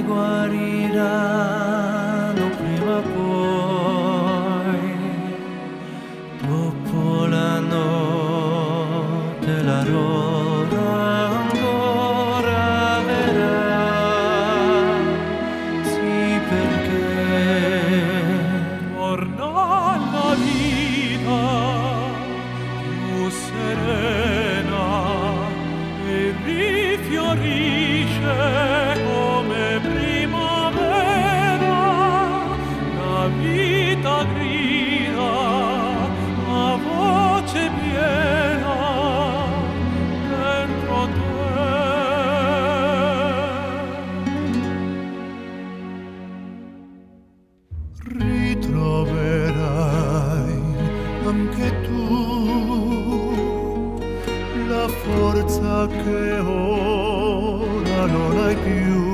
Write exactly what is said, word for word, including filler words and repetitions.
guariranno prima o poi, dopo la notte l'aurora ancora verrà. Sì, perché torna la vita più serena e rifiorisce come primavera. La vita grida a voce piena dentro te. Ritroverai anche tu la forza che ora non hai più.